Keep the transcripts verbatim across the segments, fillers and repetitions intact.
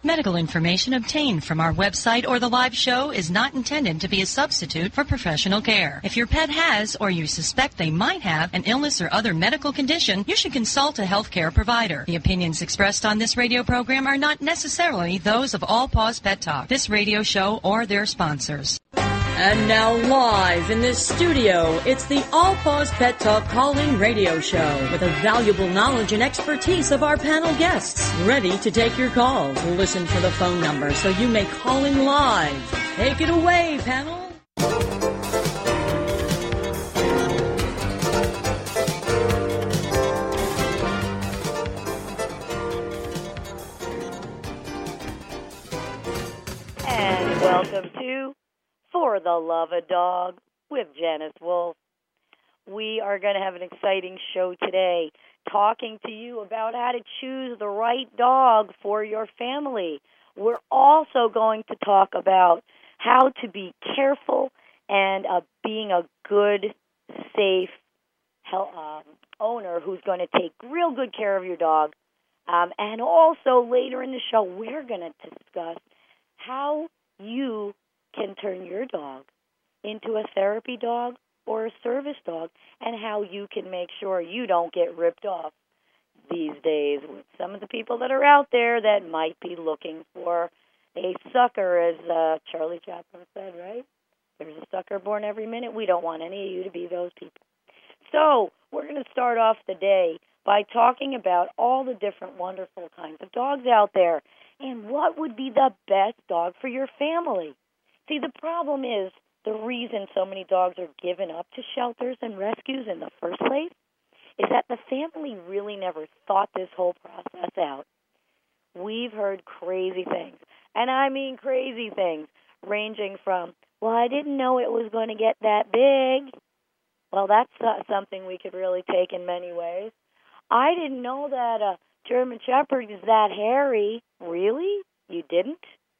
Medical information obtained from our website or the live show is not intended to be a substitute for professional care. If your pet has or you suspect they might have an illness or other medical condition, you should consult a healthcare provider. The opinions expressed on this radio program are not necessarily those of All Paws Pet Talk, this radio show, or their sponsors. And now live in this studio, it's the All Paws Pet Talk call-in radio show with the valuable knowledge and expertise of our panel guests, ready to take your calls. Listen for the phone number so you may call in live. Take it away, panel. And welcome to For the Love of Dog with Janice Wolf. We are going to have an exciting show today, talking to you about how to choose the right dog for your family. We're also going to talk about how to be careful and uh, being a good, safe um, owner who's going to take real good care of your dog. Um, and also later in the show, we're going to discuss how you can turn your dog into a therapy dog or a service dog, and how you can make sure you don't get ripped off these days with some of the people that are out there that might be looking for a sucker, as uh, Charlie Chaplin said, right? There's a sucker born every minute. We don't want any of you to be those people. So we're going to start off the day by talking about all the different wonderful kinds of dogs out there and what would be the best dog for your family. See, the problem is the reason so many dogs are given up to shelters and rescues in the first place is that the family really never thought this whole process out. We've heard crazy things, and I mean crazy things, ranging from, well, I didn't know it was going to get that big. Well, that's uh, something we could really take in many ways. I didn't know that a German Shepherd is that hairy. Really? You didn't?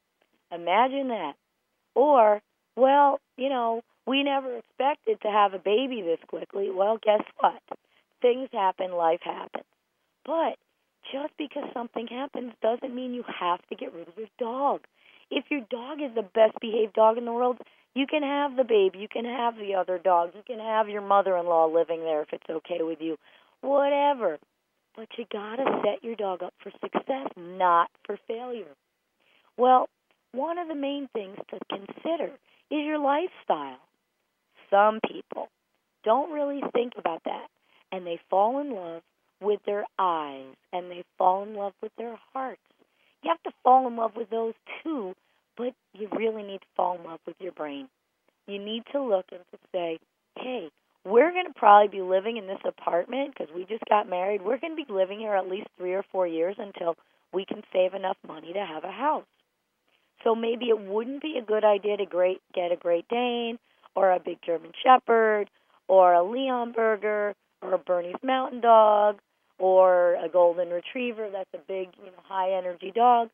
Imagine that. Or, well, you know, we never expected to have a baby this quickly. Well, guess what? Things happen, life happens. But just because something happens doesn't mean you have to get rid of your dog. If your dog is the best behaved dog in the world, you can have the baby, you can have the other dogs, you can have your mother-in-law living there if it's okay with you, whatever. But you got to set your dog up for success, not for failure. Well, one of the main things to consider is your lifestyle. Some people don't really think about that, and they fall in love with their eyes, and they fall in love with their hearts. You have to fall in love with those too, but you really need to fall in love with your brain. You need to look and to say, hey, we're going to probably be living in this apartment because we just got married. We're going to be living here at least three or four years until we can save enough money to have a house. So maybe it wouldn't be a good idea to great, get a Great Dane or a big German Shepherd or a Leonberger or a Bernese Mountain Dog or a Golden Retriever. That's a big, you know, high-energy dog.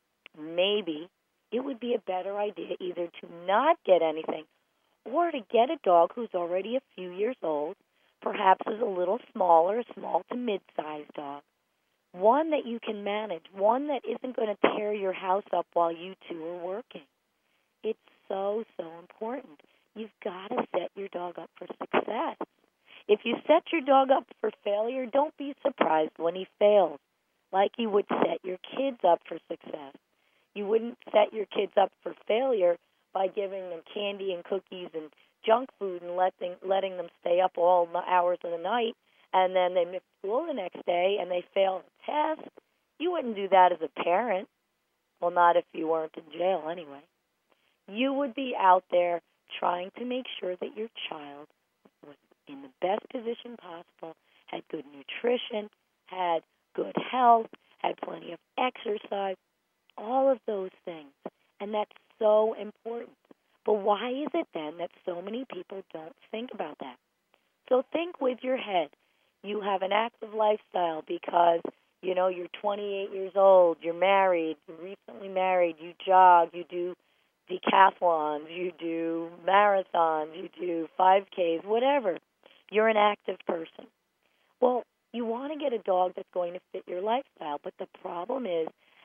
Maybe it would be a better idea either to not get anything or to get a dog who's already a few years old, perhaps is a little smaller, a small to mid-sized dog. One that you can manage, one that isn't going to tear your house up while you two are working. It's so, so important. You've got to set your dog up for success. If you set your dog up for failure, don't be surprised when he fails, like you would set your kids up for success. You wouldn't set your kids up for failure by giving them candy and cookies and junk food and letting, letting them stay up all the hours of the night, and then they miss school the next day and they fail a test. You wouldn't do that as a parent. Well, not if you weren't in jail anyway. You would be out there trying to make sure that your child was in the best position possible, had good nutrition, had good health, had plenty of exercise, all of those things. And that's so important. But why is it then that so many people don't think about that? So think with your head. You have an active lifestyle because, you know, you're twenty-eight years old, you're married, you're recently married, you jog, you do decathlons, you do marathons, you do five Ks, whatever. You're an active person. Well, you want to get a dog that's going to fit your lifestyle, but the problem is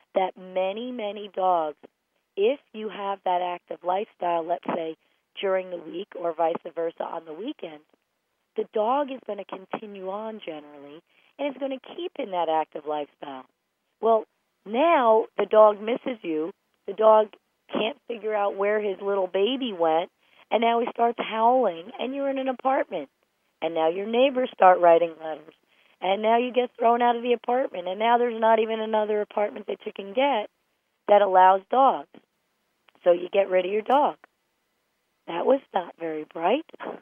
that many, many dogs, if you have that active lifestyle, let's say during the week or vice versa on the weekend, the dog is going to continue on generally and is going to keep in that active lifestyle. Well, now the dog misses you. The dog can't figure out where his little baby went, and now he starts howling, and you're in an apartment. And now your neighbors start writing letters. And now you get thrown out of the apartment. And now there's not even another apartment that you can get that allows dogs. So you get rid of your dog. That was not very bright.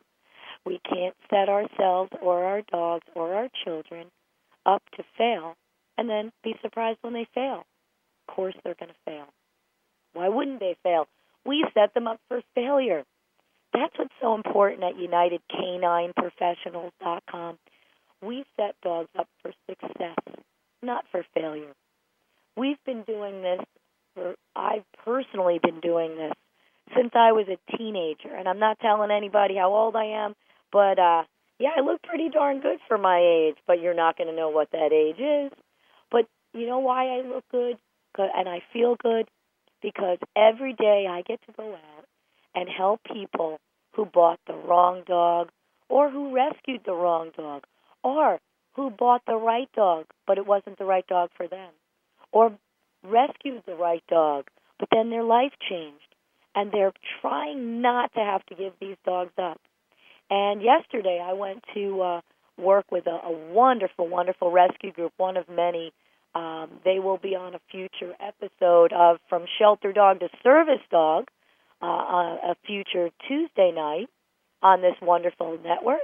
We can't set ourselves or our dogs or our children up to fail and then be surprised when they fail. Of course they're going to fail. Why wouldn't they fail? We set them up for failure. That's what's so important at United Canine Professionals dot com. We set dogs up for success, not for failure. We've been doing this, for, I've personally been doing this since I was a teenager. And I'm not telling anybody how old I am, but uh, yeah, I look pretty darn good for my age, but you're not going to know what that age is. But you know why I look good and I feel good? Because every day I get to go out and help people who bought the wrong dog or who rescued the wrong dog or who bought the right dog, but it wasn't the right dog for them, or rescued the right dog, but then their life changed, and they're trying not to have to give these dogs up. And yesterday I went to uh, work with a, a wonderful, wonderful rescue group, one of many. Um, they will be on a future episode of From Shelter Dog to Service Dog, uh, on a future Tuesday night on this wonderful network.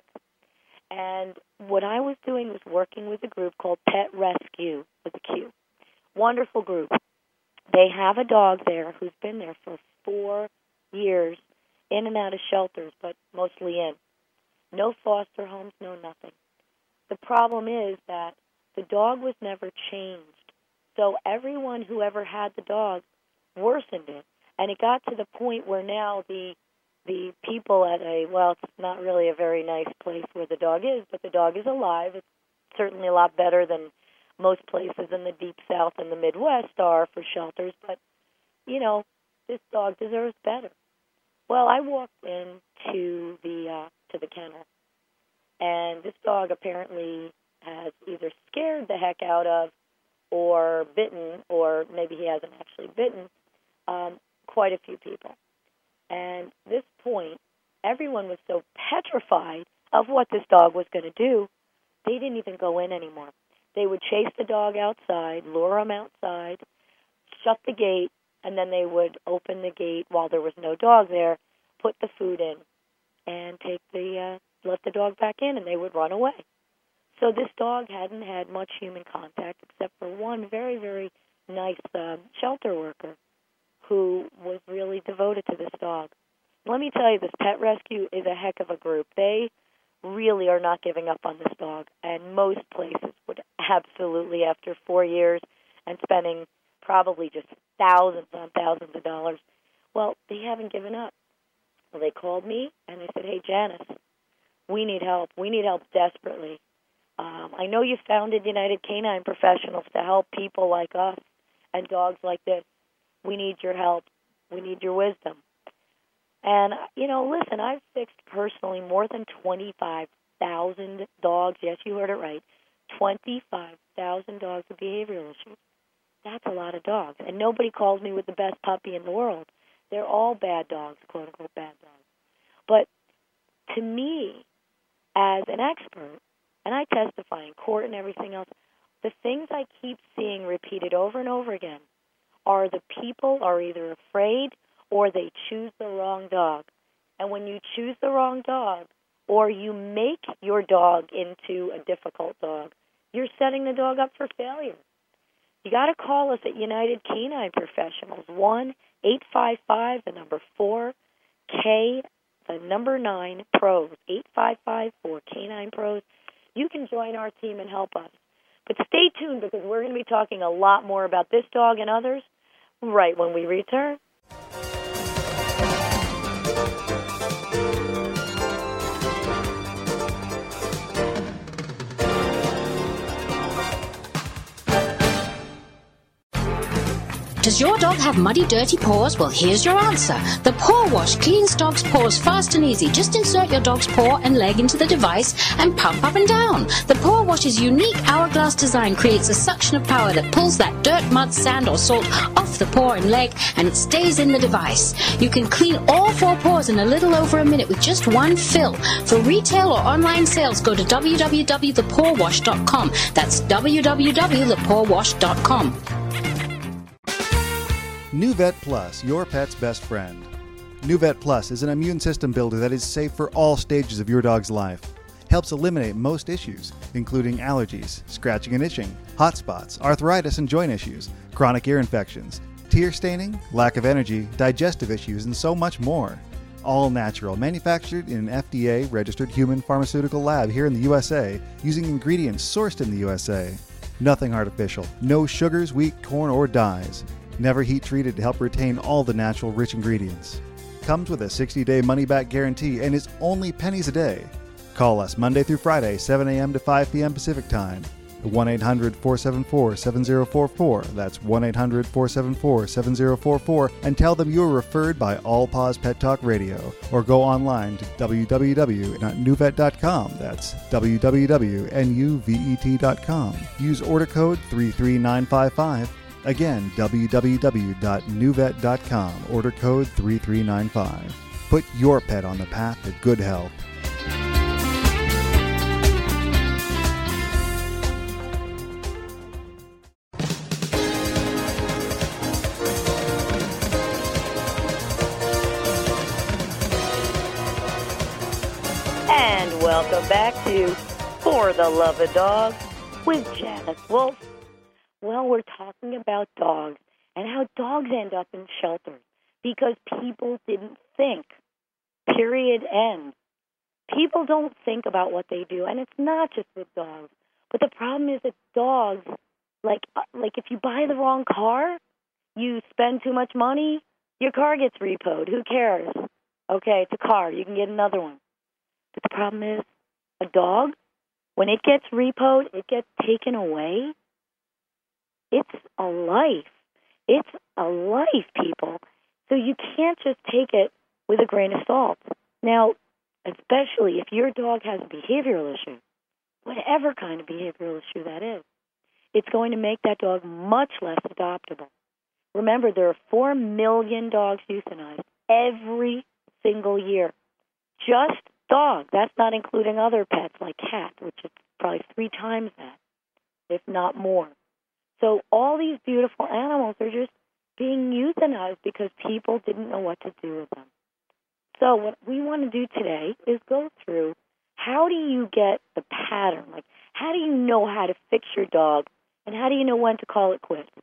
And what I was doing was working with a group called Pet Rescue with a Q. Wonderful group. They have a dog there who's been there for four years, in and out of shelters, but mostly in. No foster homes, no nothing. The problem is that the dog was never changed. So everyone who ever had the dog worsened it. And it got to the point where now the the people at a, well, it's not really a very nice place where the dog is, but the dog is alive. It's certainly a lot better than most places in the Deep South and the Midwest are for shelters. But, you know, this dog deserves better. Well, I walked into the uh, to the kennel, and this dog apparently has either scared the heck out of or bitten, or maybe he hasn't actually bitten, um, quite a few people. And at this point, everyone was so petrified of what this dog was going to do, they didn't even go in anymore. They would chase the dog outside, lure him outside, shut the gate, and then they would open the gate while there was no dog there, put the food in, and take the uh, let the dog back in, and they would run away. So this dog hadn't had much human contact except for one very, very nice um, shelter worker who was really devoted to this dog. Let me tell you, this Pet Rescue is a heck of a group. They really are not giving up on this dog, and most places would absolutely, after four years and spending probably just thousands on thousands of dollars, well, they haven't given up. Well, they called me, and they said, hey, Janice, we need help. We need help desperately. Um, I know you founded United Canine Professionals to help people like us and dogs like this. We need your help. We need your wisdom. And, you know, listen, I've fixed personally more than twenty-five thousand dogs. Yes, you heard it right. twenty-five thousand dogs with behavioral issues. That's a lot of dogs. And nobody calls me with the best puppy in the world. They're all bad dogs, quote-unquote bad dogs. But to me, as an expert, and I testify in court and everything else, the things I keep seeing repeated over and over again are the people are either afraid or they choose the wrong dog. And when you choose the wrong dog or you make your dog into a difficult dog, you're setting the dog up for failure. You got to call us at United Canine Professionals, one eight five five, the number four, K, the number nine, pros, eight five five, four, K nine pros. You can join our team and help us. But stay tuned because we're going to be talking a lot more about this dog and others right when we return. Does your dog have muddy, dirty paws? Well, here's your answer. The Paw Wash cleans dogs' paws fast and easy. Just insert your dog's paw and leg into the device and pump up and down. The Paw Wash's unique hourglass design creates a suction of power that pulls that dirt, mud, sand, or salt off the paw and leg, and it stays in the device. You can clean all four paws in a little over a minute with just one fill. For retail or online sales, go to w w w dot the paw wash dot com. That's w w w dot the paw wash dot com. NuVet Plus, your pet's best friend. NuVet Plus is an immune system builder that is safe for all stages of your dog's life. Helps eliminate most issues, including allergies, scratching and itching, hot spots, arthritis and joint issues, chronic ear infections, tear staining, lack of energy, digestive issues, and so much more. All natural, manufactured in an F D A-registered human pharmaceutical lab here in the U S A, using ingredients sourced in the U S A. Nothing artificial, no sugars, wheat, corn, or dyes. Never heat treated to help retain all the natural rich ingredients. Comes with a sixty-day money-back guarantee and is only pennies a day. Call us Monday through Friday, seven a.m. to five p.m. Pacific Time. one eight hundred, four seven four, seven zero four four. That's one eight hundred, four seven four, seven zero four four. And tell them you were referred by All Paws Pet Talk Radio. Or go online to w w w dot nuvet dot com. That's w w w dot nuvet dot com. Use order code three three nine five five. Again, w w w dot nuvet dot com. Order code three three nine five. Put your pet on the path to good health. And welcome back to For the Love of Dogs with Janice Wolf. Well, we're talking about dogs and how dogs end up in shelters because people didn't think. Period. End. People don't think about what they do, and it's not just with dogs. But the problem is that dogs, like like if you buy the wrong car, you spend too much money, your car gets repoed. Who cares? Okay, it's a car. You can get another one. But the problem is, a dog, when it gets repoed, it gets taken away. It's a life. It's a life, people. So you can't just take it with a grain of salt. Now, especially if your dog has a behavioral issue, whatever kind of behavioral issue that is, it's going to make that dog much less adoptable. Remember, there are four million dogs euthanized every single year. Just dog. That's not including other pets like cats, which is probably three times that, if not more. So all these beautiful animals are just being euthanized because people didn't know what to do with them. So what we want to do today is go through how do you get the pattern? Like, how do you know how to fix your dog, and how do you know when to call it quits?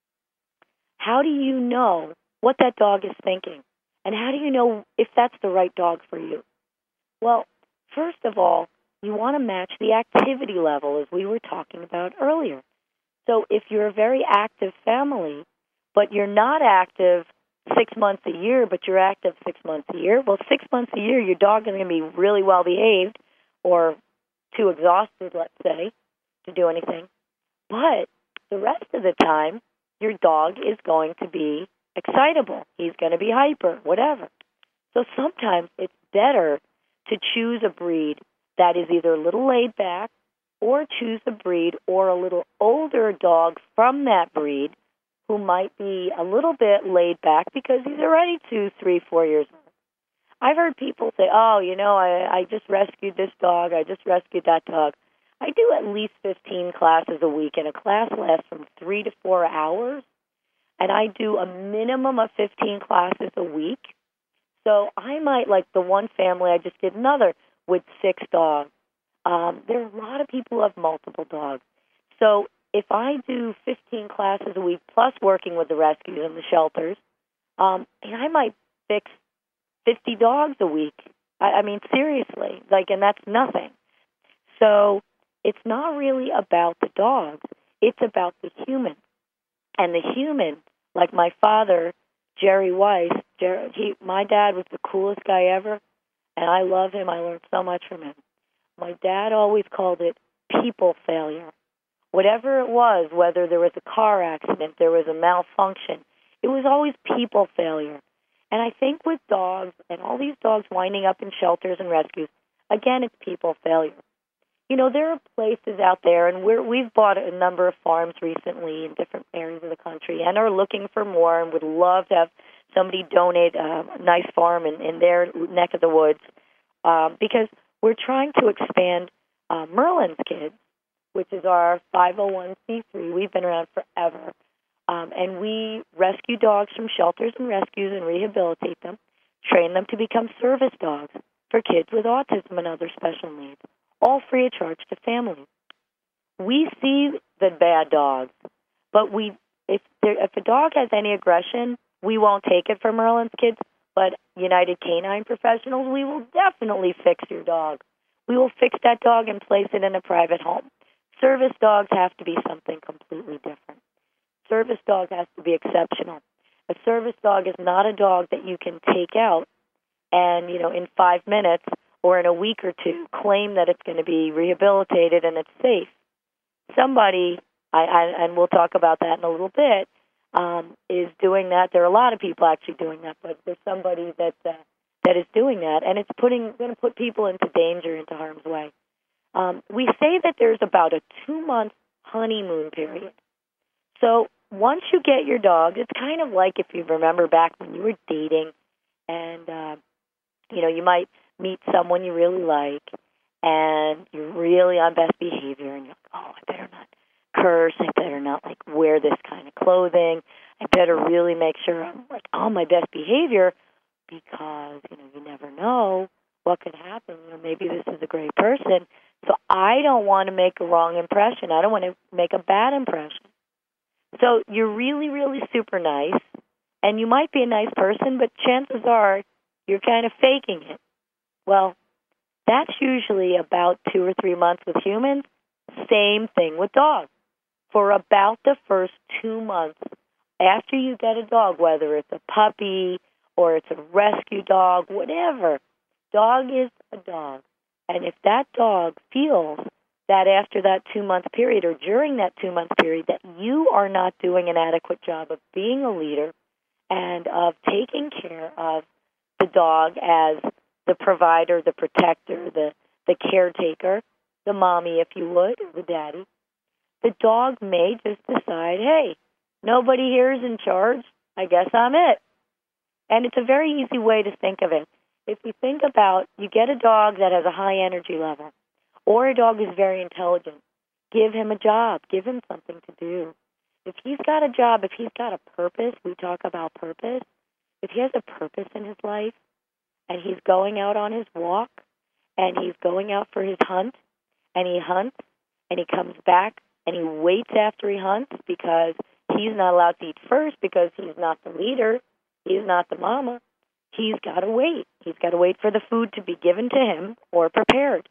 How do you know what that dog is thinking, and how do you know if that's the right dog for you? Well, first of all, you want to match the activity level, as we were talking about earlier. So if you're a very active family, but you're not active six months a year, but you're active six months a year, well, six months a year, your dog is going to be really well behaved or too exhausted, let's say, to do anything. But the rest of the time, your dog is going to be excitable. He's going to be hyper, whatever. So sometimes it's better to choose a breed that is either a little laid back, or choose a breed or a little older dog from that breed who might be a little bit laid back because he's already two, three, four years old. I've heard people say, oh, you know, I, I just rescued this dog, I just rescued that dog. I do at least fifteen classes a week, and a class lasts from three to four hours, and I do a minimum of fifteen classes a week. So I might, like the one family I just did another with six dogs. Um, there are a lot of people who have multiple dogs. So if I do fifteen classes a week plus working with the rescues and the shelters, um, and I might fix fifty dogs a week. I, I mean, seriously, like, and that's nothing. So it's not really about the dogs. It's about the human. And the human, like my father, Jerry Weiss, Jerry, he, my dad was the coolest guy ever, and I love him. I learned so much from him. My dad always called it people failure. Whatever it was, whether there was a car accident, there was a malfunction, It was always people failure. And I think with dogs and all these dogs winding up in shelters and rescues, again, it's people failure. You know, there are places out there, and we're, we've bought a number of farms recently in different areas of the country and are looking for more and would love to have somebody donate a nice farm in, in their neck of the woods um, because we're trying to expand uh, Merlin's Kids, which is our five oh one c three. We've been around forever. Um, and we rescue dogs from shelters and rescues and rehabilitate them, train them to become service dogs for kids with autism and other special needs, all free of charge to families. We see the bad dogs, but we if there, if a dog has any aggression, we won't take it from Merlin's Kids, but United Canine Professionals, we will definitely fix your dog. We will fix that dog and place it in a private home. Service dogs have to be something completely different. Service dog has to be exceptional. A service dog is not a dog that you can take out and, you know, in five minutes or in a week or two claim that it's going to be rehabilitated and it's safe. Somebody, I, I, and we'll talk about that in a little bit, um, is doing that. There are a lot of people actually doing that, but there's somebody that uh, that is doing that, and it's putting going to put people into danger, into harm's way. Um, we say that there's about a two-month honeymoon period. So once you get your dog, it's kind of like if you remember back when you were dating and, uh, you know, you might meet someone you really like and you're really on best behavior and you're like, oh, I better not curse. I better not, like, wear this kind of clothing. I better really make sure I'm, like, on my best behavior because, you know, you never know what could happen. You know, maybe this is a great person. So I don't want to make a wrong impression. I don't want to make a bad impression. So you're really, really super nice, and you might be a nice person, but chances are you're kind of faking it. Well, that's usually about two or three months with humans. Same thing with dogs. For about the first two months after you get a dog, whether it's a puppy or it's a rescue dog, whatever, dog is a dog. And if that dog feels that after that two-month period or during that two-month period that you are not doing an adequate job of being a leader and of taking care of the dog as the provider, the protector, the, the caretaker, the mommy, if you would, or the daddy, the dog may just decide, hey, nobody here is in charge. I guess I'm it. And it's a very easy way to think of it. If you think about, you get a dog that has a high energy level, or a dog is very intelligent, give him a job. Give him something to do. If he's got a job, if he's got a purpose, we talk about purpose, if he has a purpose in his life, and he's going out on his walk, and he's going out for his hunt, and he hunts, and he comes back, and he waits after he hunts because he's not allowed to eat first because he's not the leader, he's not the mama. He's got to wait. He's got to wait for the food to be given to him or prepared.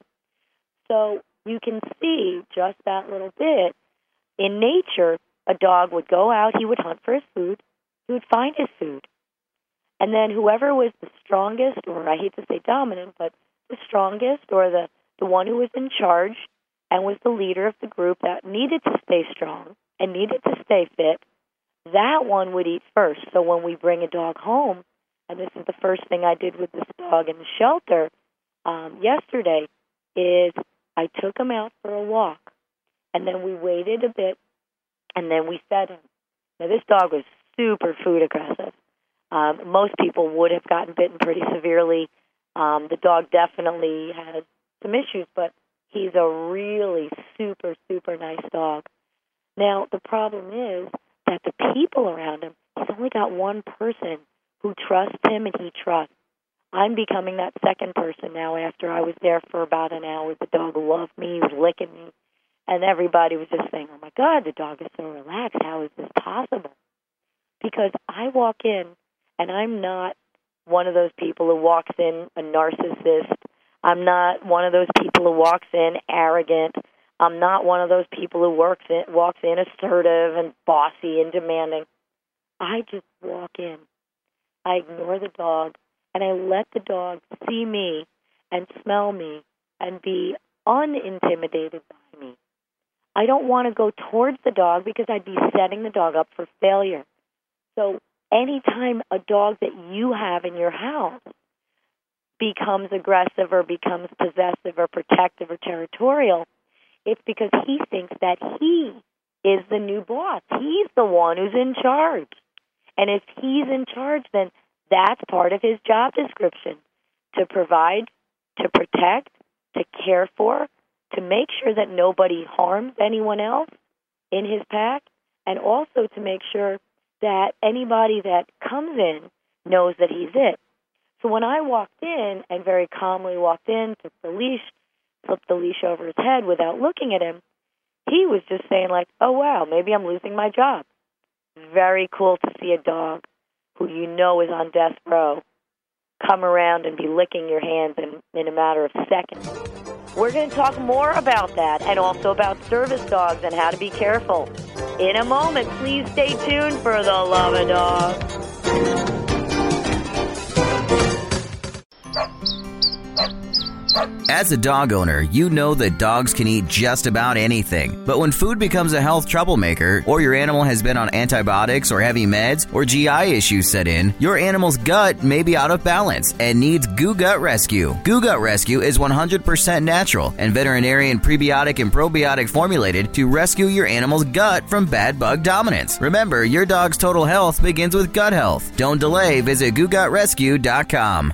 So you can see just that little bit. In nature, a dog would go out, he would hunt for his food, he would find his food. And then whoever was the strongest, or I hate to say dominant, but the strongest or the, the one who was in charge and was the leader of the group that needed to stay strong and needed to stay fit, that one would eat first. So when we bring a dog home, and this is the first thing I did with this dog in the shelter um, yesterday, is I took him out for a walk, and then we waited a bit, and then we fed him. Now, this dog was super food aggressive. Um, most people would have gotten bitten pretty severely. Um, the dog definitely has some issues, but he's a really super, super nice dog. Now, the problem is that the people around him, he's only got one person who trusts him and he trusts. I'm becoming that second person now after I was there for about an hour. The dog loved me, he was licking me, and everybody was just saying, oh, my God, the dog is so relaxed. How is this possible? Because I walk in, and I'm not one of those people who walks in a narcissist. I'm not one of those people who walks in arrogant. I'm not one of those people who works in, walks in assertive and bossy and demanding. I just walk in. I ignore the dog, and I let the dog see me and smell me and be unintimidated by me. I don't want to go towards the dog because I'd be setting the dog up for failure. So anytime a dog that you have in your house becomes aggressive or becomes possessive or protective or territorial, it's because he thinks that he is the new boss. He's the one who's in charge. And if he's in charge, then that's part of his job description, to provide, to protect, to care for, to make sure that nobody harms anyone else in his pack, and also to make sure that anybody that comes in knows that he's it. So when I walked in and very calmly walked in, took the leash, flipped the leash over his head without looking at him, he was just saying like, oh, wow, maybe I'm losing my job. Very cool to see a dog who you know is on death row come around and be licking your hands in, in a matter of seconds. We're going to talk more about that and also about service dogs and how to be careful. In a moment, please stay tuned for The Love of Dog. As a dog owner, you know that dogs can eat just about anything. But when food becomes a health troublemaker, or your animal has been on antibiotics or heavy meds, or G I issues set in, your animal's gut may be out of balance and needs Goo Gut Rescue. Goo Gut Rescue is one hundred percent natural and veterinarian prebiotic and probiotic formulated to rescue your animal's gut from bad bug dominance. Remember, your dog's total health begins with gut health. Don't delay. Visit goo gut rescue dot com.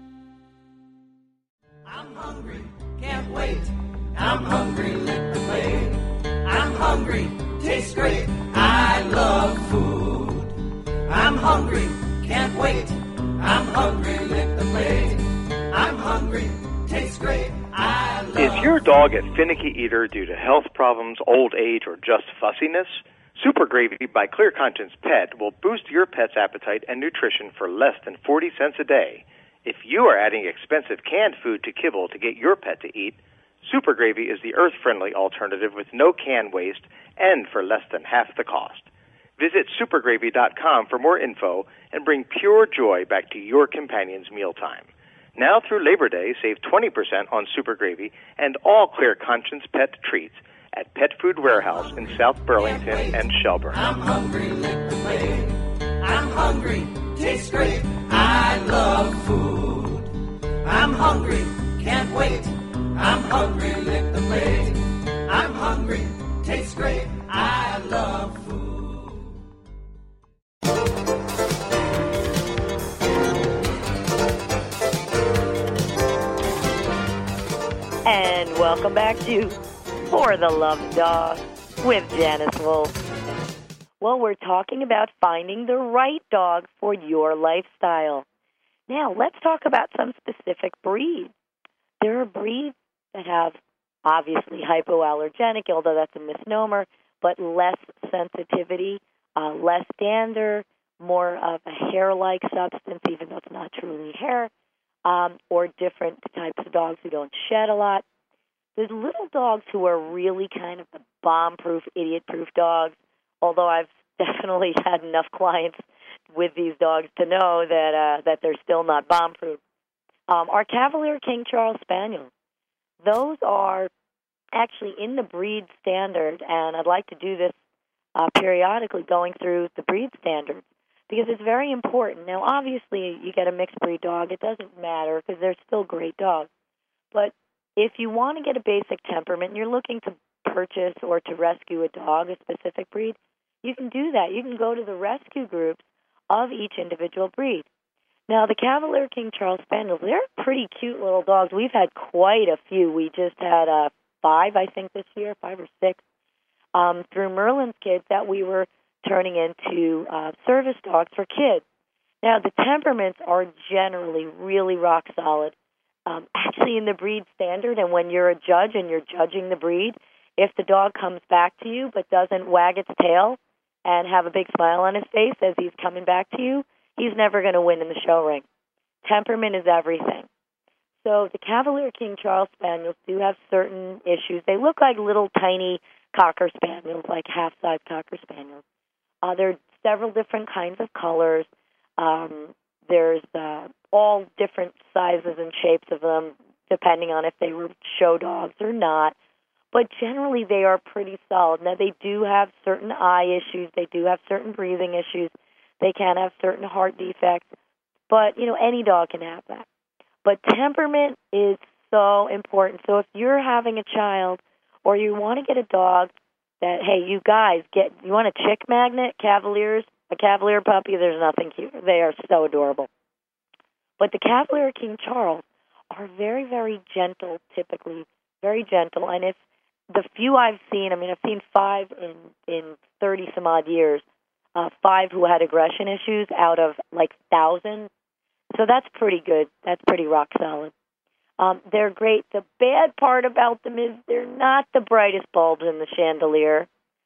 Can't wait. I'm hungry, lick the plate. I'm hungry, tastes great. I love food. I'm hungry, can't wait. I'm hungry, lick the plate. I'm hungry, tastes great. I love Is your dog a finicky eater due to health problems, old age, or just fussiness? Super Gravy by Clear Conscience Pet will boost your pet's appetite and nutrition for less than forty cents a day. If you are adding expensive canned food to kibble to get your pet to eat, Super Gravy is the earth-friendly alternative with no can waste and for less than half the cost. Visit super gravy dot com for more info and bring pure joy back to your companion's mealtime. Now through Labor Day, save twenty percent on Super Gravy and all Clear Conscience Pet treats at Pet Food Warehouse in South Burlington and Shelburne. I'm hungry, lick the plate. I'm hungry, tastes great. I love food. I'm hungry, can't wait. I'm hungry, lick the plate. I'm hungry, tastes great. I love food. And welcome back to For the Love of Dog with Janice Wolf. Well, we're talking about finding the right dog for your lifestyle. Now, let's talk about some specific breeds. There are breeds that have, obviously, hypoallergenic, although that's a misnomer, but less sensitivity, uh, less dander, more of a hair-like substance, even though it's not truly hair, um, or different types of dogs who don't shed a lot. There's little dogs who are really kind of the bomb-proof, idiot-proof dogs, although I've definitely had enough clients with these dogs to know that uh, that they're still not bomb-proof. Um, our Cavalier King Charles Spaniels, those are actually in the breed standard, and I'd like to do this uh, periodically going through the breed standards because it's very important. Now, obviously, you get a mixed breed dog. It doesn't matter because they're still great dogs. But if you want to get a basic temperament and you're looking to purchase or to rescue a dog, a specific breed, you can do that. You can go to the rescue groups of each individual breed. Now, the Cavalier King Charles Spaniels, they're pretty cute little dogs. We've had quite a few. We just had uh, five, I think, this year, five or six, um, through Merlin's Kids that we were turning into uh, service dogs for kids. Now, the temperaments are generally really rock solid. Um, actually, in the breed standard, and when you're a judge and you're judging the breed, if the dog comes back to you but doesn't wag its tail and have a big smile on his face as he's coming back to you, he's never going to win in the show ring. Temperament is everything. So the Cavalier King Charles Spaniels do have certain issues. They look like little tiny Cocker Spaniels, like half-size Cocker Spaniels. Uh, there are several different kinds of colors. Um, there's uh, all different sizes and shapes of them, depending on if they were show dogs or not. But generally, they are pretty solid. Now, they do have certain eye issues. They do have certain breathing issues. They can have certain heart defects, but, you know, any dog can have that. But temperament is so important. So if you're having a child or you want to get a dog that, hey, you guys, get you want a chick magnet, Cavaliers, a Cavalier puppy, there's nothing cuter. They are so adorable. But the Cavalier King Charles are very, very gentle, typically, very gentle. And if the few I've seen, I mean, I've seen five in, in thirty-some-odd years, uh, five who had aggression issues out of, like, thousands. So that's pretty good. That's pretty rock solid. Um, they're great. The bad part about them is they're not the brightest bulbs in the chandelier.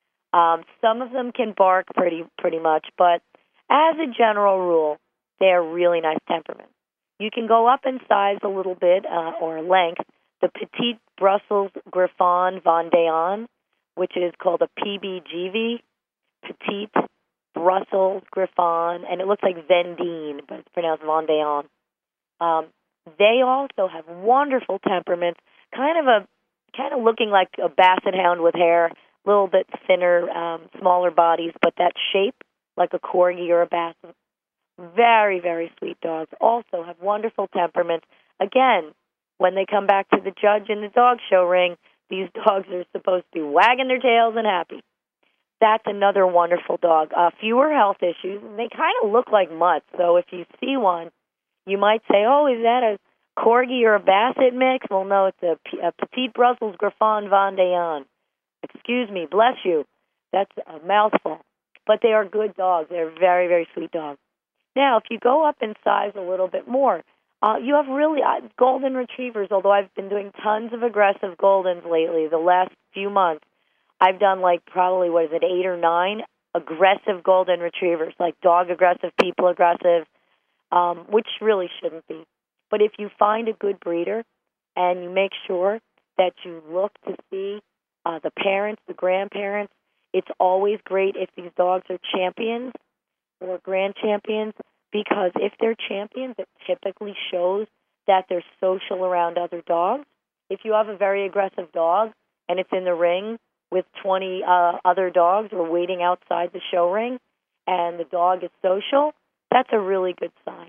Um, some of them can bark pretty pretty much, but as a general rule, they are really nice temperament. You can go up in size a little bit, uh, or length. The Petite Brussels Griffon Vendéen, which is called a P B G V, Petite Brussels Griffon, and it looks like Vendine, but it's pronounced Vendéen. Um, they also have wonderful temperaments, kind of a kind of looking like a basset hound with hair, a little bit thinner, um, smaller bodies, but that shape like a corgi or a basset. Very, very sweet dogs. Also have wonderful temperaments. Again, when they come back to the judge in the dog show ring, these dogs are supposed to be wagging their tails and happy. That's another wonderful dog. Uh, fewer health issues. They kind of look like mutts, so if you see one, you might say, oh, is that a corgi or a basset mix? Well, no, it's a, P- a Petite Brussels Griffon Vendéen. Excuse me, bless you. That's a mouthful. But they are good dogs. They're very, very sweet dogs. Now, if you go up in size a little bit more, uh, you have really uh, golden retrievers, although I've been doing tons of aggressive goldens lately the last few months. I've done like probably, what is it, eight or nine aggressive golden retrievers, like dog aggressive, people aggressive, um, which really shouldn't be. But if you find a good breeder and you make sure that you look to see uh, the parents, the grandparents, it's always great if these dogs are champions or grand champions, because if they're champions, it typically shows that they're social around other dogs. If you have a very aggressive dog and it's in the ring with twenty uh, other dogs or waiting outside the show ring and the dog is social, that's a really good sign.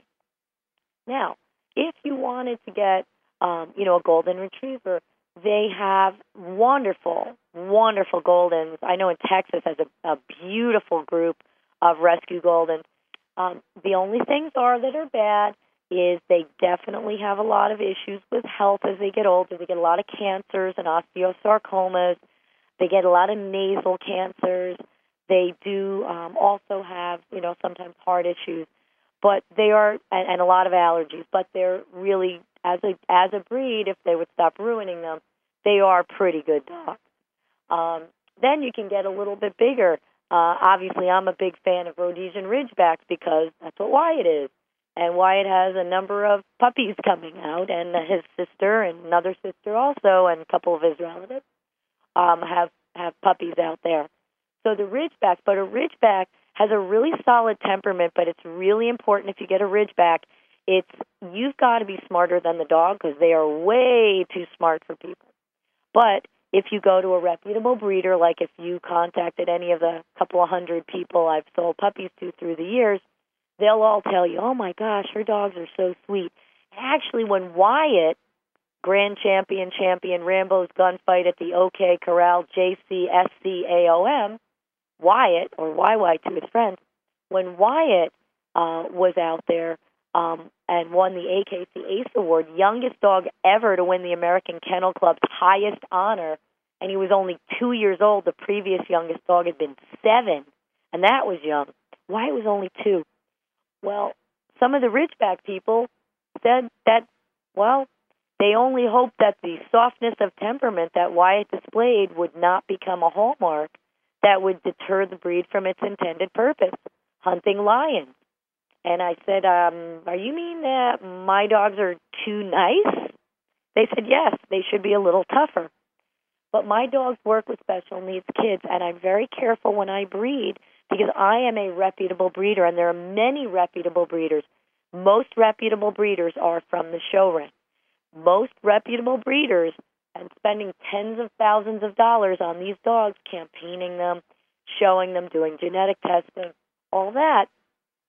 Now, if you wanted to get, um, you know, a golden retriever, they have wonderful, wonderful goldens. I know in Texas has a, a beautiful group of rescue goldens. Um, the only things are that are bad is they definitely have a lot of issues with health as they get older. They get a lot of cancers and osteosarcomas. They get a lot of nasal cancers. They do um, also have, you know, sometimes heart issues. But they are, and, and a lot of allergies. But they're really, as a as a breed, if they would stop ruining them, they are pretty good dogs. Um, then you can get a little bit bigger. Uh, obviously, I'm a big fan of Rhodesian Ridgebacks because that's what Wyatt is. And Wyatt has a number of puppies coming out, and his sister and another sister also, and a couple of his relatives um, have, have puppies out there. So the Ridgeback, but a Ridgeback has a really solid temperament, but it's really important if you get a Ridgeback, it's you've got to be smarter than the dog because they are way too smart for people. But if you go to a reputable breeder, like if you contacted any of the couple of hundred people I've sold puppies to through the years, they'll all tell you, oh, my gosh, her dogs are so sweet. Actually, when Wyatt, grand champion, champion, Rambo's Gunfight at the OK Corral, J C S C A O M, Wyatt, or Y Y to his friends, when Wyatt uh, was out there um, and won the A K C ACE Award, youngest dog ever to win the American Kennel Club's highest honor, and he was only two years old. The previous youngest dog had been seven, and that was young. Wyatt was only two. Well, some of the Ridgeback people said that, well, they only hoped that the softness of temperament that Wyatt displayed would not become a hallmark that would deter the breed from its intended purpose, hunting lions. And I said, um, are you mean that my dogs are too nice? They said, yes, they should be a little tougher. But my dogs work with special needs kids, and I'm very careful when I breed because I am a reputable breeder, and there are many reputable breeders. Most reputable breeders are from the show ring. Most reputable breeders and spending tens of thousands of dollars on these dogs, campaigning them, showing them, doing genetic testing, all that,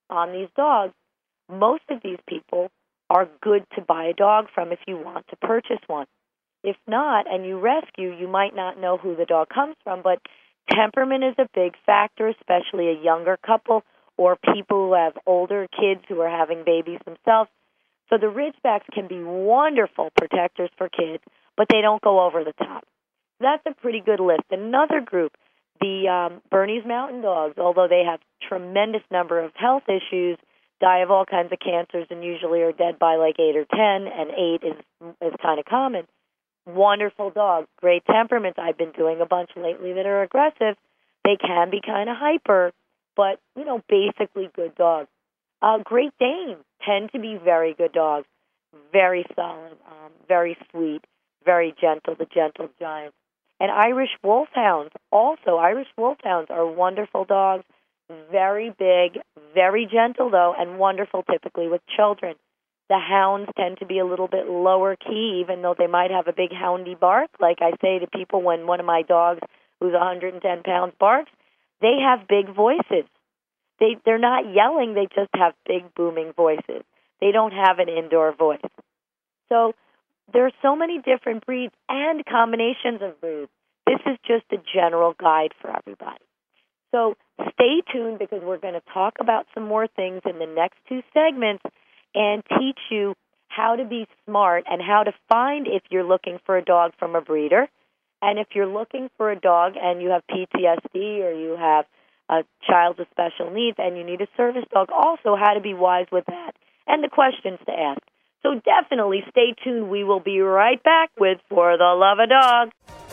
on these dogs, most of these people are good to buy a dog from if you want to purchase one. If not, and you rescue, you might not know who the dog comes from, but temperament is a big factor, especially a younger couple or people who have older kids who are having babies themselves. So the Ridgebacks can be wonderful protectors for kids, but they don't go over the top. That's a pretty good list. Another group, the um, Bernese Mountain Dogs, although they have tremendous number of health issues, die of all kinds of cancers, and usually are dead by like eight or ten, and eight is is kind of common. Wonderful dogs, great temperaments. I've been doing a bunch lately that are aggressive. They can be kind of hyper, but, you know, basically good dogs. Uh, Great Danes tend to be very good dogs, very solid, um, very sweet, very gentle, the gentle giants. And Irish Wolfhounds, also, Irish Wolfhounds are wonderful dogs, very big, very gentle, though, and wonderful typically with children. The hounds tend to be a little bit lower key, even though they might have a big houndy bark. Like I say to people when one of my dogs, who's one hundred ten pounds, barks, they have big voices. They, they're not yelling, they just have big booming voices. They don't have an indoor voice. So there are so many different breeds and combinations of breeds. This is just a general guide for everybody. So stay tuned because we're going to talk about some more things in the next two segments and teach you how to be smart and how to find if you're looking for a dog from a breeder. And if you're looking for a dog and you have P T S D or you have a child with special needs and you need a service dog, also how to be wise with that and the questions to ask. So definitely stay tuned. We will be right back with For the Love of Dog.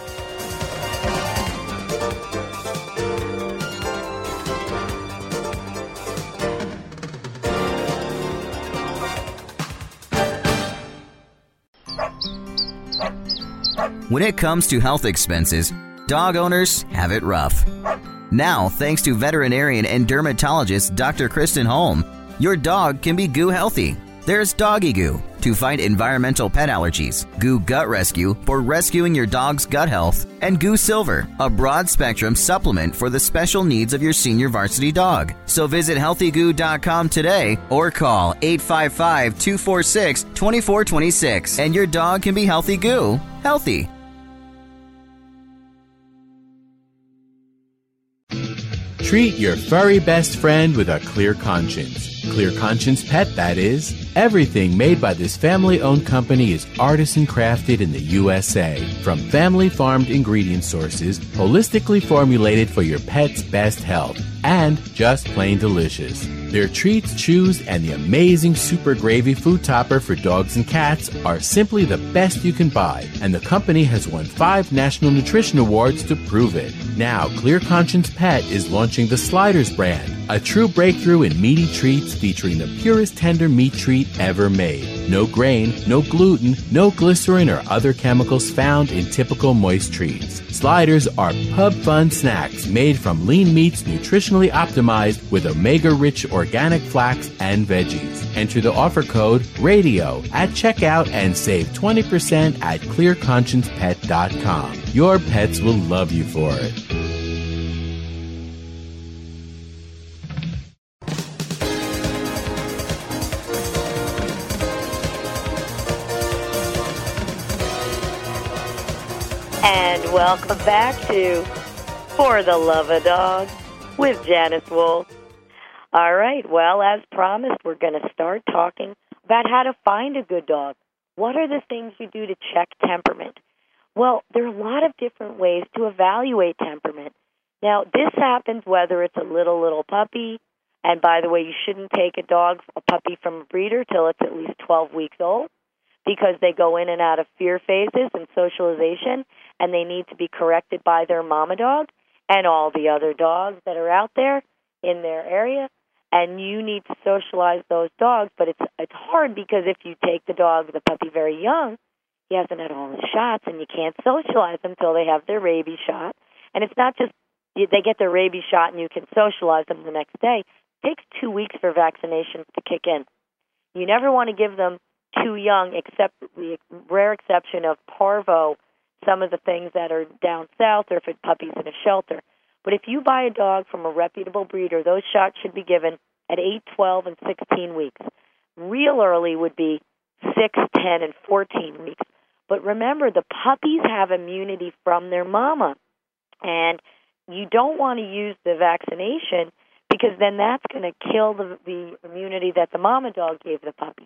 When it comes to health expenses, dog owners have it rough. Now, thanks to veterinarian and dermatologist Doctor Kristen Holm, your dog can be goo healthy. There's Doggy Goo to fight environmental pet allergies, Goo Gut Rescue for rescuing your dog's gut health, and Goo Silver, a broad-spectrum supplement for the special needs of your senior varsity dog. So visit healthy goo dot com today or call eight five five, two four six, two four two six and your dog can be healthy goo, healthy. Treat your furry best friend with a clear conscience. Clear Conscience Pet, that is. Everything made by this family-owned company is artisan crafted in the U S A. From family-farmed ingredient sources, holistically formulated for your pet's best health, and just plain delicious. Their treats, chews, and the amazing Super Gravy food topper for dogs and cats are simply the best you can buy, and the company has won five National Nutrition Awards to prove it. Now, Clear Conscience Pet is launching the Sliders brand, a true breakthrough in meaty treats featuring the purest tender meat treat ever made. No grain, no gluten, no glycerin or other chemicals found in typical moist treats. Sliders are pub fun snacks made from lean meats nutritionally optimized with omega-rich organic flax and veggies. Enter the offer code RADIO at checkout and save twenty percent at clear conscience pet dot com. Your pets will love you for it. And welcome back to For the Love of Dog with Janice Wolf. All right, well, as promised, we're going to start talking about how to find a good dog. What are the things you do to check temperament? Well, there are a lot of different ways to evaluate temperament. Now, this happens whether it's a little, little puppy, and by the way, you shouldn't take a dog, a puppy from a breeder till it's at least twelve weeks old, because they go in and out of fear phases and socialization, and they need to be corrected by their mama dog and all the other dogs that are out there in their area, and you need to socialize those dogs. But it's it's hard because if you take the dog, the puppy, very young, he hasn't had all his shots, and you can't socialize them until they have their rabies shot. And it's not just they get their rabies shot and you can socialize them the next day. It takes two weeks for vaccinations to kick in. You never want to give them too young, except the rare exception of parvo, some of the things that are down south, or if it's puppies in a shelter. But if you buy a dog from a reputable breeder, those shots should be given at eight, twelve, and sixteen weeks. Real early would be six, ten, and fourteen weeks. But remember, the puppies have immunity from their mama, and you don't want to use the vaccination because then that's going to kill the, the immunity that the mama dog gave the puppy.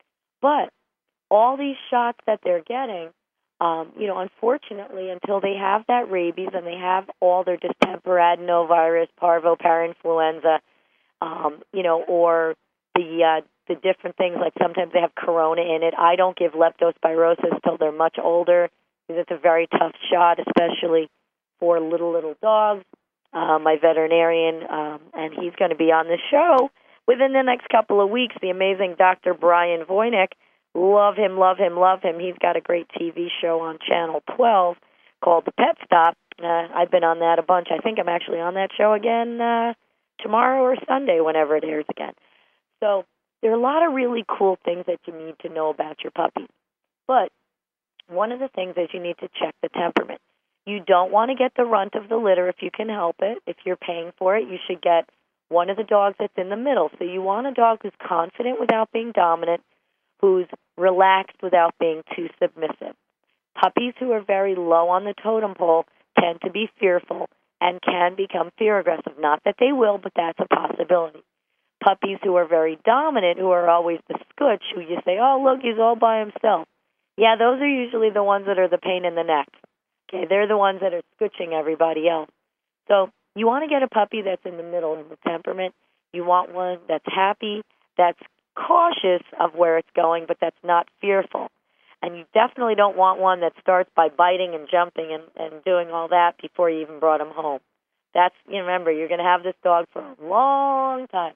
But all these shots that they're getting, um, you know, unfortunately, until they have that rabies and they have all their distemper, adenovirus, parvo, parainfluenza, um, you know, or the uh, the different things, like sometimes they have corona in it. I don't give leptospirosis till they're much older because it's a very tough shot, especially for little, little dogs. Uh, my veterinarian, um, and he's going to be on the show within the next couple of weeks, the amazing Doctor Brian Voynick. Love him, love him, love him. He's got a great T V show on Channel twelve called The Pet Stop. Uh, I've been on that a bunch. I think I'm actually on that show again uh, tomorrow or Sunday, whenever it airs again. So there are a lot of really cool things that you need to know about your puppy. But one of the things is you need to check the temperament. You don't want to get the runt of the litter if you can help it. If you're paying for it, you should get one of the dogs that's in the middle. So you want a dog who's confident without being dominant, who's relaxed without being too submissive. Puppies who are very low on the totem pole tend to be fearful and can become fear aggressive. Not that they will, but that's a possibility. Puppies who are very dominant, who are always the scooch, who you say, oh, look, he's all by himself. Yeah, those are usually the ones that are the pain in the neck. Okay, they're the ones that are scooching everybody else. So you want to get a puppy that's in the middle in the temperament. You want one that's happy, that's cautious of where it's going, but that's not fearful. And you definitely don't want one that starts by biting and jumping and, and doing all that before you even brought him home. That's, you know, remember, you're going to have this dog for a long time.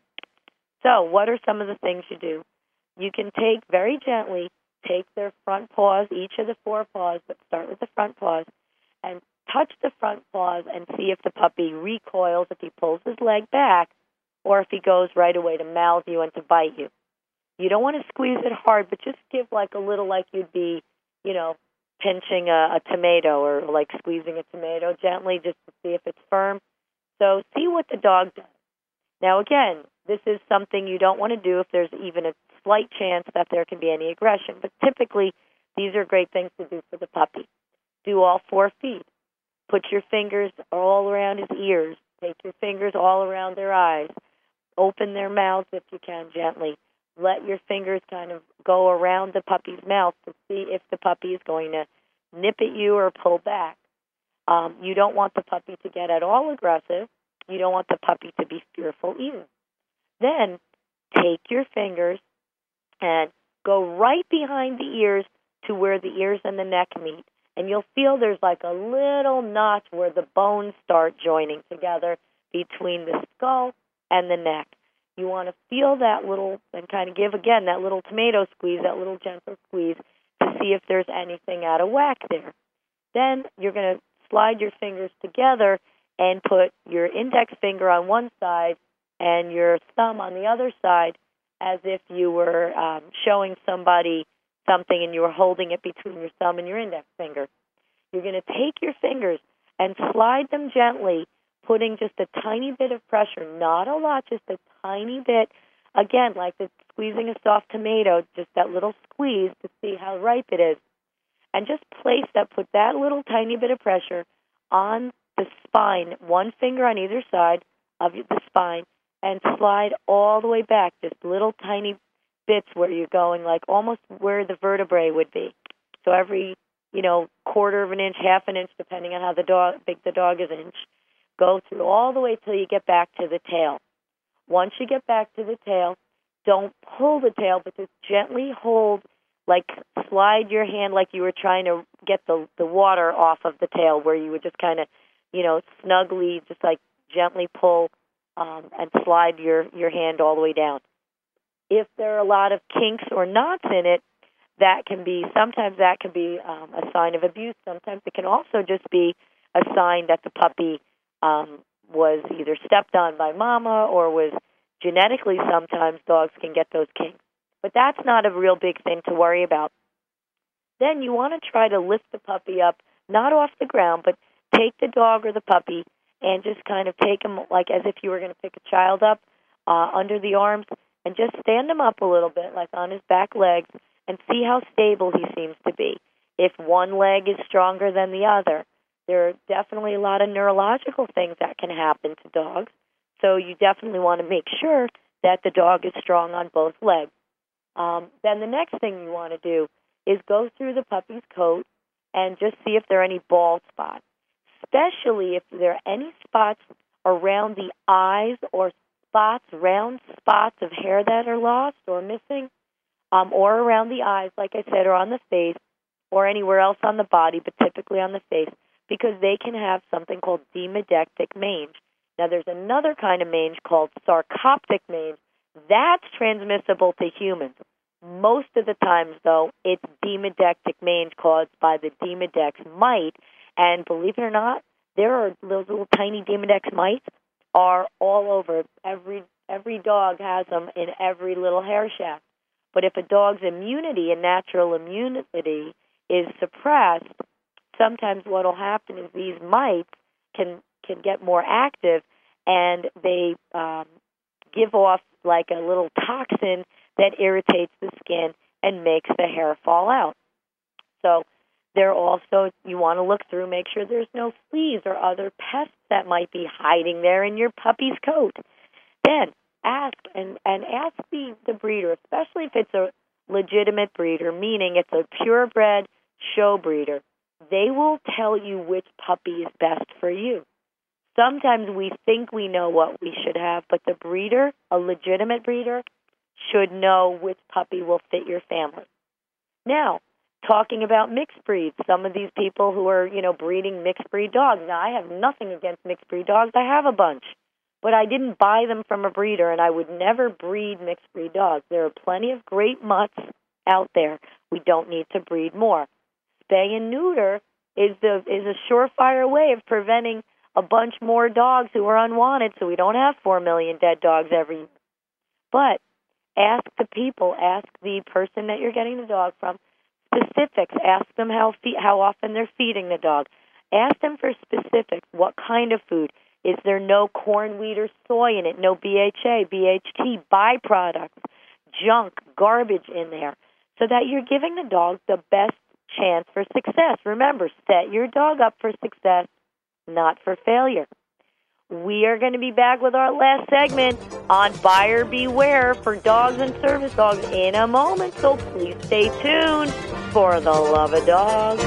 So what are some of the things you do? You can take, very gently, take their front paws, each of the four paws, but start with the front paws, and touch the front paws and see if the puppy recoils, if he pulls his leg back, or if he goes right away to mouth you and to bite you. You don't want to squeeze it hard, but just give like a little, like you'd be, you know, pinching a, a tomato or like squeezing a tomato gently just to see if it's firm. So see what the dog does. Now, again, this is something you don't want to do if there's even a slight chance that there can be any aggression. But typically, these are great things to do for the puppy. Do all four feet. Put your fingers all around his ears. Take your fingers all around their eyes. Open their mouths if you can gently. Let your fingers kind of go around the puppy's mouth to see if the puppy is going to nip at you or pull back. Um, you don't want the puppy to get at all aggressive. You don't want the puppy to be fearful either. Then take your fingers and go right behind the ears to where the ears and the neck meet. And you'll feel there's like a little notch where the bones start joining together between the skull and the neck. You want to feel that little, and kind of give, again, that little tomato squeeze, that little gentle squeeze, to see if there's anything out of whack there. Then you're going to slide your fingers together and put your index finger on one side and your thumb on the other side, as if you were um, showing somebody something and you were holding it between your thumb and your index finger. You're going to take your fingers and slide them gently, putting just a tiny bit of pressure, not a lot, just a tiny bit, again, like the squeezing a soft tomato, just that little squeeze to see how ripe it is. And just place that, put that little tiny bit of pressure on the spine, one finger on either side of the spine, and slide all the way back, just little tiny bits where you're going, like almost where the vertebrae would be. So every, you know, quarter of an inch, half an inch, depending on how the dog, big the dog is, inch, go through all the way till you get back to the tail. Once you get back to the tail, don't pull the tail, but just gently hold, like slide your hand like you were trying to get the, the water off of the tail, where you would just kind of, you know, snugly, just like gently pull um, and slide your, your hand all the way down. If there are a lot of kinks or knots in it, that can be, sometimes that can be um, a sign of abuse. Sometimes it can also just be a sign that the puppy um, was either stepped on by mama or was genetically, sometimes dogs can get those kinks. But that's not a real big thing to worry about. Then you want to try to lift the puppy up, not off the ground, but take the dog or the puppy and just kind of take him like as if you were going to pick a child up uh, under the arms, and just stand him up a little bit, like on his back legs, and see how stable he seems to be. If one leg is stronger than the other, there are definitely a lot of neurological things that can happen to dogs. So you definitely want to make sure that the dog is strong on both legs. Um, then the next thing you want to do is go through the puppy's coat and just see if there are any bald spots, especially if there are any spots around the eyes or spots, round spots of hair that are lost or missing, um, or around the eyes, like I said, or on the face, or anywhere else on the body, but typically on the face, because they can have something called demodectic mange. Now, there's another kind of mange called sarcoptic mange. That's transmissible to humans. Most of the times, though, it's demodectic mange caused by the Demodex mite. And believe it or not, there are those little tiny Demodex mites are all over. Every every dog has them in every little hair shaft. But if a dog's immunity and natural immunity is suppressed, sometimes what will happen is these mites can can get more active, and they um, give off like a little toxin that irritates the skin and makes the hair fall out. So there also, you want to look through, make sure there's no fleas or other pests that might be hiding there in your puppy's coat. Then ask and, and ask the, the breeder, especially if it's a legitimate breeder, meaning it's a purebred show breeder. They will tell you which puppy is best for you. Sometimes we think we know what we should have, but the breeder, a legitimate breeder, should know which puppy will fit your family. Now, talking about mixed breeds, some of these people who are, you know, breeding mixed breed dogs. Now, I have nothing against mixed breed dogs. I have a bunch. But I didn't buy them from a breeder, and I would never breed mixed breed dogs. There are plenty of great mutts out there. We don't need to breed more. Spay and neuter is the is a surefire way of preventing a bunch more dogs who are unwanted, so we don't have four million dead dogs every year. But ask the people, ask the person that you're getting the dog from specifics. Ask them how fe- how often they're feeding the dog. Ask them for specifics. What kind of food? Is there no corn, wheat, or soy in it? No B H A, B H T, byproducts, junk, garbage in there, so that you're giving the dog the best chance for success. Remember, set your dog up for success, not for failure. We are going to be back with our last segment on buyer beware for dogs and service dogs in a moment, so please stay tuned for the love of dogs.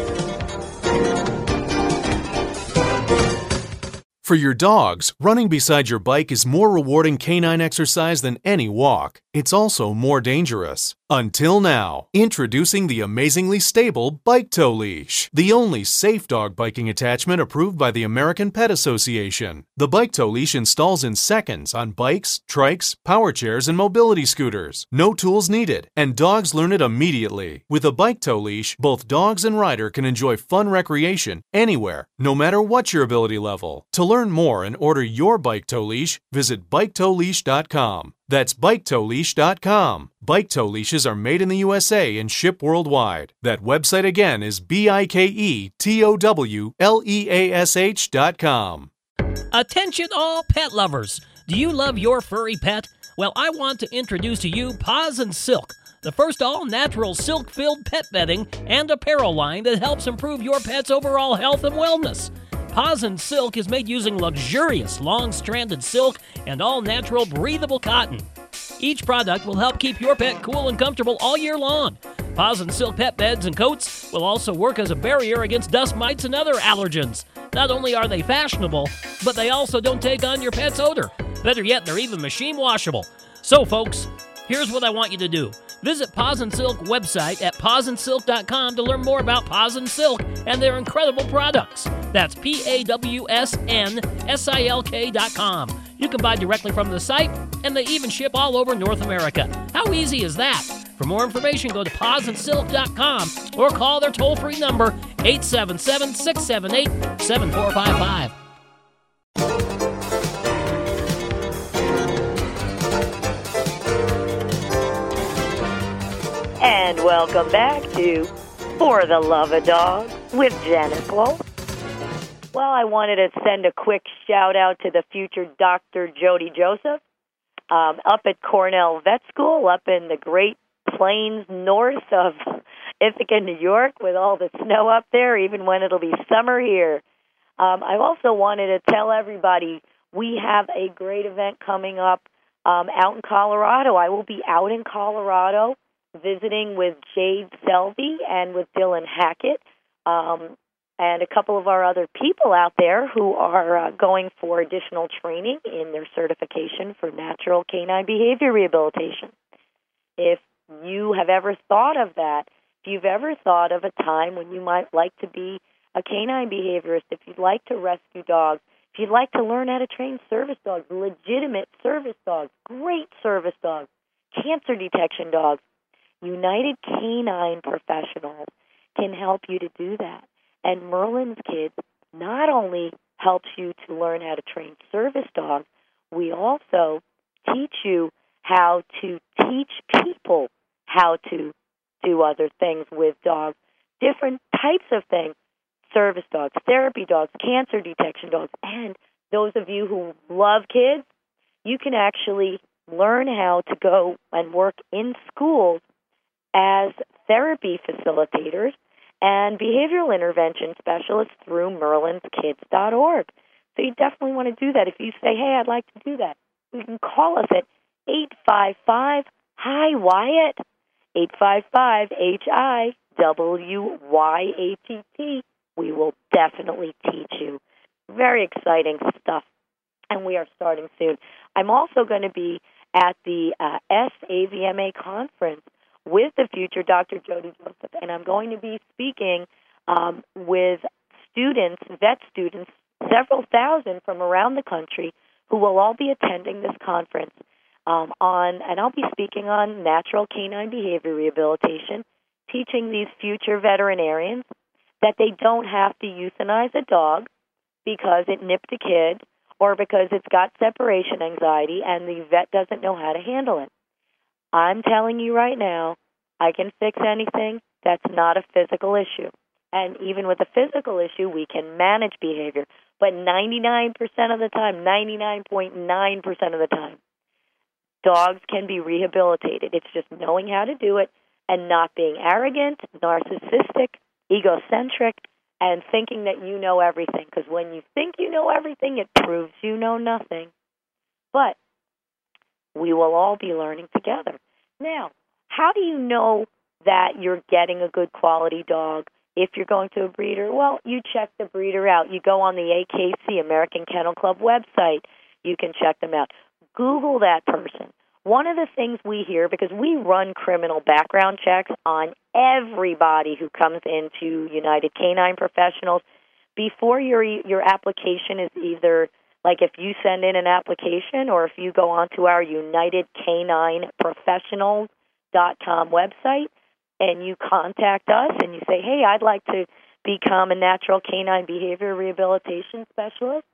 For your dogs, running beside your bike is more rewarding canine exercise than any walk. It's also more dangerous. Until now, introducing the amazingly stable Bike Tow Leash, the only safe dog biking attachment approved by the American Pet Association. The Bike Tow Leash installs in seconds on bikes, trikes, power chairs, and mobility scooters. No tools needed, and dogs learn it immediately. With a Bike Tow Leash, both dogs and rider can enjoy fun recreation anywhere, no matter what your ability level. To learn more and order your Bike Tow Leash, visit bike tow leash dot com. That's bike tow leash dot com. Bike Tow Leashes are made in the U S A and ship worldwide. That website again is B I K E T O W L E A S H dot com. Attention all pet lovers! Do you love your furry pet? Well, I want to introduce to you Paws and Silk, the first all-natural silk-filled pet bedding and apparel line that helps improve your pet's overall health and wellness. Paws and Silk is made using luxurious long-stranded silk and all-natural breathable cotton. Each product will help keep your pet cool and comfortable all year long. Paws and Silk pet beds and coats will also work as a barrier against dust mites and other allergens. Not only are they fashionable, but they also don't take on your pet's odor. Better yet, they're even machine washable. So, folks, here's what I want you to do. Visit Paws and Silk website at paws and silk dot com to learn more about Paws and Silk and their incredible products. That's P A W S N S I L K dot com. You can buy directly from the site, and they even ship all over North America. How easy is that? For more information, go to paws and silk dot com or call their toll-free number, eight seven seven, six seven eight, seven four five five. And welcome back to For the Love of Dogs with Janice Wolf. Well, I wanted to send a quick shout-out to the future Doctor Jody Joseph. um, up at Cornell Vet School, up in the Great Plains north of Ithaca, New York, with all the snow up there, even when it'll be summer here. Um, I also wanted to tell everybody we have a great event coming up um, out in Colorado. I will be out in Colorado visiting with Jade Selvey and with Dylan Hackett um, and a couple of our other people out there who are uh, going for additional training in their certification for natural canine behavior rehabilitation. If you have ever thought of that, if you've ever thought of a time when you might like to be a canine behaviorist, if you'd like to rescue dogs, if you'd like to learn how to train service dogs, legitimate service dogs, great service dogs, cancer detection dogs, United Canine Professionals can help you to do that. And Merlin's Kids not only helps you to learn how to train service dogs, we also teach you how to teach people how to do other things with dogs, different types of things, service dogs, therapy dogs, cancer detection dogs, and those of you who love kids, you can actually learn how to go and work in schools as therapy facilitators and behavioral intervention specialists through merlins kids dot org. So you definitely want to do that. If you say, hey, I'd like to do that, you can call us at eight five five, H I, Wyatt, eight five five, H I, W Y A T T. We will definitely teach you. Very exciting stuff, and we are starting soon. I'm also going to be at the uh, S A V M A conference with the future Doctor Jody Joseph, and I'm going to be speaking um, with students, vet students, several thousand from around the country who will all be attending this conference um, on, and I'll be speaking on natural canine behavior rehabilitation, teaching these future veterinarians that they don't have to euthanize a dog because it nipped a kid or because it's got separation anxiety and the vet doesn't know how to handle it. I'm telling you right now, I can fix anything. That's not a physical issue. And even with a physical issue, we can manage behavior. But ninety-nine percent of the time, ninety-nine point nine percent of the time, dogs can be rehabilitated. It's just knowing how to do it and not being arrogant, narcissistic, egocentric, and thinking that you know everything. Because when you think you know everything, it proves you know nothing. But we will all be learning together. Now, how do you know that you're getting a good quality dog if you're going to a breeder? Well, you check the breeder out. You go on the A K C, American Kennel Club website. You can check them out. Google that person. One of the things we hear, because we run criminal background checks on everybody who comes into United Canine Professionals, before your your application is either, like if you send in an application or if you go onto our United Canine Professionals dot com website and you contact us and you say, hey, I'd like to become a natural canine behavior rehabilitation specialist,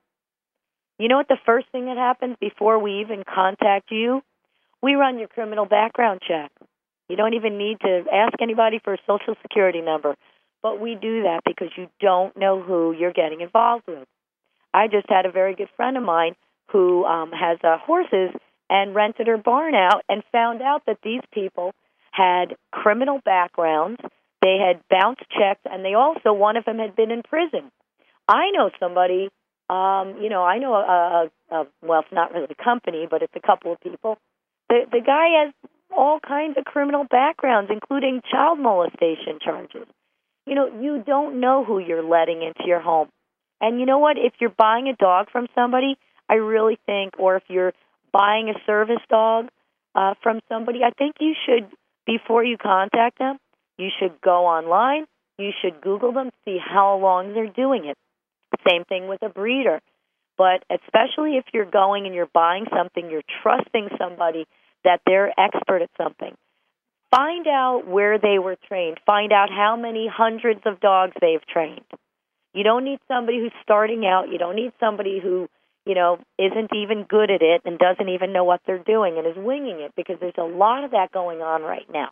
you know what the first thing that happens before we even contact you? We run your criminal background check. You don't even need to ask anybody for a Social Security number. But we do that because you don't know who you're getting involved with. I just had a very good friend of mine who um, has uh, horses and rented her barn out and found out that these people had criminal backgrounds. They had bounced checks, and they also, one of them had been in prison. I know somebody, um, you know, I know, a, a, a, well, it's not really a company, but it's a couple of people. The, the guy has all kinds of criminal backgrounds, including child molestation charges. You know, you don't know who you're letting into your home. And you know what? If you're buying a dog from somebody, I really think, or if you're buying a service dog uh, from somebody, I think you should, before you contact them, you should go online, you should Google them, see how long they're doing it. Same thing with a breeder. But especially if you're going and you're buying something, you're trusting somebody that they're expert at something. Find out where they were trained. Find out how many hundreds of dogs they've trained. You don't need somebody who's starting out. You don't need somebody who, you know, isn't even good at it and doesn't even know what they're doing and is winging it, because there's a lot of that going on right now.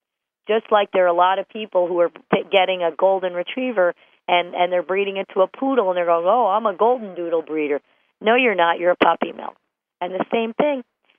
Just like there are a lot of people who are t- getting a golden retriever and, and they're breeding into a poodle and they're going, oh, I'm a golden doodle breeder. No, you're not. You're a puppy mill. And the same thing,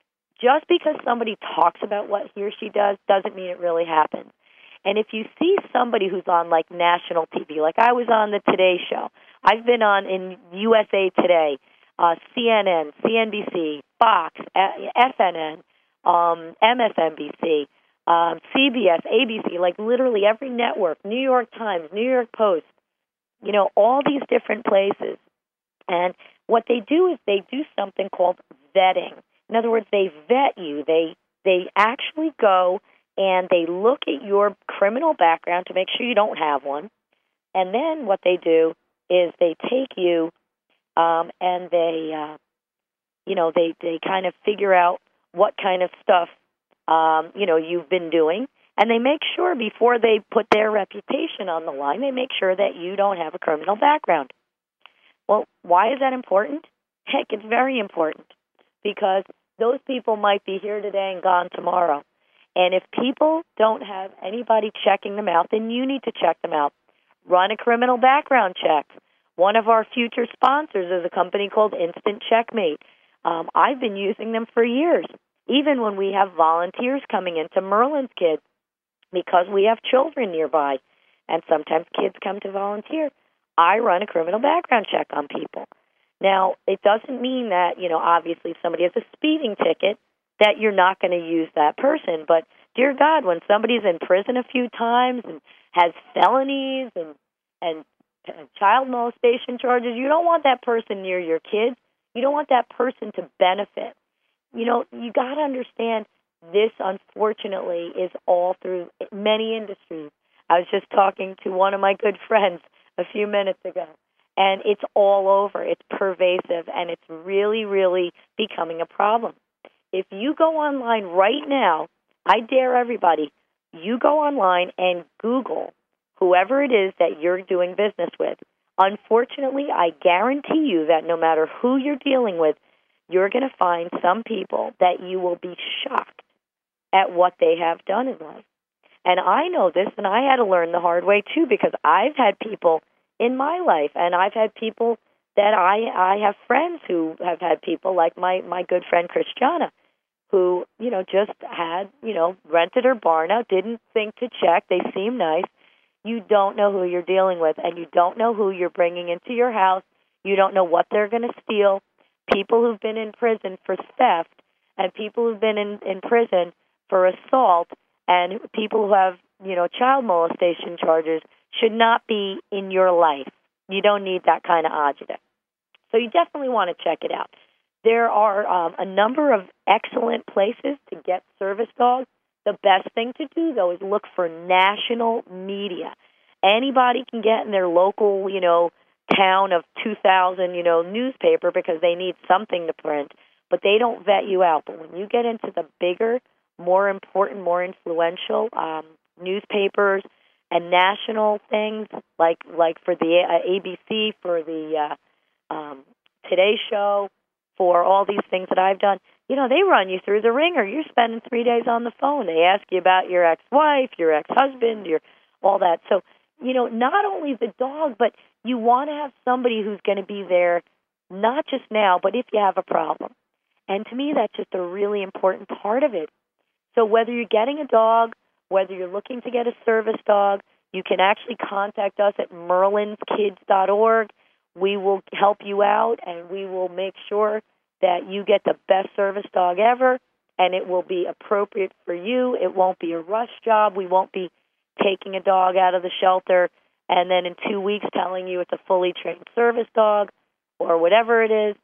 just because somebody talks about what he or she does doesn't mean it really happens. And if you see somebody who's on, like, national T V, like I was on the Today Show, I've been on in U S A Today, uh, C N N, C N B C, Fox, F N N, um, M S N B C, um, C B S, A B C, like literally every network, New York Times, New York Post, you know, all these different places. And what they do is they do something called vetting. In other words, they vet you. They they actually go and they look at your criminal background to make sure you don't have one. And then what they do is they take you um, and they, uh, you know, they, they kind of figure out what kind of stuff, um, you know, you've been doing. And they make sure before they put their reputation on the line, they make sure that you don't have a criminal background. Well, why is that important? Heck, it's very important because those people might be here today and gone tomorrow. And if people don't have anybody checking them out, then you need to check them out. Run a criminal background check. One of our future sponsors is a company called Instant Checkmate. Um, I've been using them for years, even when we have volunteers coming into Merlin's Kids, because we have children nearby, and sometimes kids come to volunteer. I run a criminal background check on people. Now, it doesn't mean that, you know, obviously if somebody has a speeding ticket, that you're not going to use that person. But, dear God, when somebody's in prison a few times and has felonies and, and child molestation charges, you don't want that person near your kids. You don't want that person to benefit. You know, you got to understand this, unfortunately, is all through many industries. I was just talking to one of my good friends a few minutes ago, and it's all over. It's pervasive, and it's really, really becoming a problem. If you go online right now, I dare everybody, you go online and Google whoever it is that you're doing business with. Unfortunately, I guarantee you that no matter who you're dealing with, you're going to find some people that you will be shocked at what they have done in life. And I know this, and I had to learn the hard way, too, because I've had people in my life, and I've had people that I, I have friends who have had people like my, my good friend Christiana, who, you know, just had, you know, rented her barn out, didn't think to check. They seem nice. You don't know who you're dealing with, and you don't know who you're bringing into your house. You don't know what they're going to steal. People who've been in prison for theft and people who've been in, in prison for assault and people who have, you know, child molestation charges should not be in your life. You don't need that kind of agita. So you definitely want to check it out. There are um, a number of excellent places to get service dogs. The best thing to do, though, is look for national media. Anybody can get in their local, you know, town of two thousand, you know, newspaper because they need something to print, but they don't vet you out. But when you get into the bigger, more important, more influential um, newspapers and national things, like like for the uh, A B C, for the uh, um, Today Show, for all these things that I've done, you know, they run you through the ringer. You're spending three days on the phone. They ask you about your ex-wife, your ex-husband, your all that. So, you know, not only the dog, but you want to have somebody who's going to be there, not just now, but if you have a problem. And to me, that's just a really important part of it. So whether you're getting a dog, whether you're looking to get a service dog, you can actually contact us at merlins kids dot org. We will help you out, and we will make sure that you get the best service dog ever, and it will be appropriate for you. It won't be a rush job. We won't be taking a dog out of the shelter and then in two weeks telling you it's a fully trained service dog or whatever it is.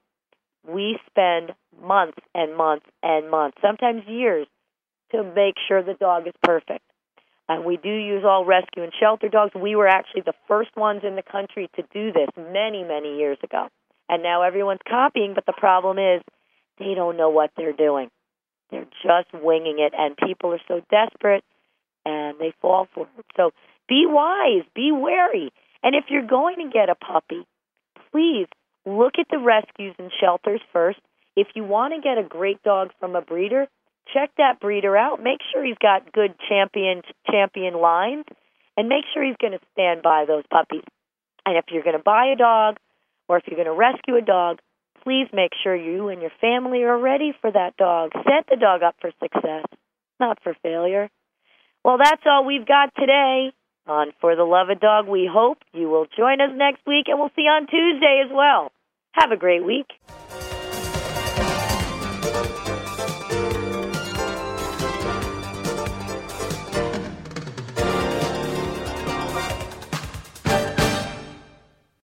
We spend months and months and months, sometimes years, to make sure the dog is perfect. And we do use all rescue and shelter dogs. We were actually the first ones in the country to do this many, many years ago. And now everyone's copying, but the problem is they don't know what they're doing. They're just winging it, and people are so desperate, and they fall for it. So be wise, be wary. And if you're going to get a puppy, please look at the rescues and shelters first. If you want to get a great dog from a breeder, check that breeder out. Make sure he's got good champion champion lines, and make sure he's going to stand by those puppies. And if you're going to buy a dog, or if you're going to rescue a dog, Please make sure you and your family are ready for that dog. Set the dog up for success, not for failure. Well, that's all we've got today on For the Love of Dog. We hope you will join us next week, and we'll see you on Tuesday as well. Have a great week.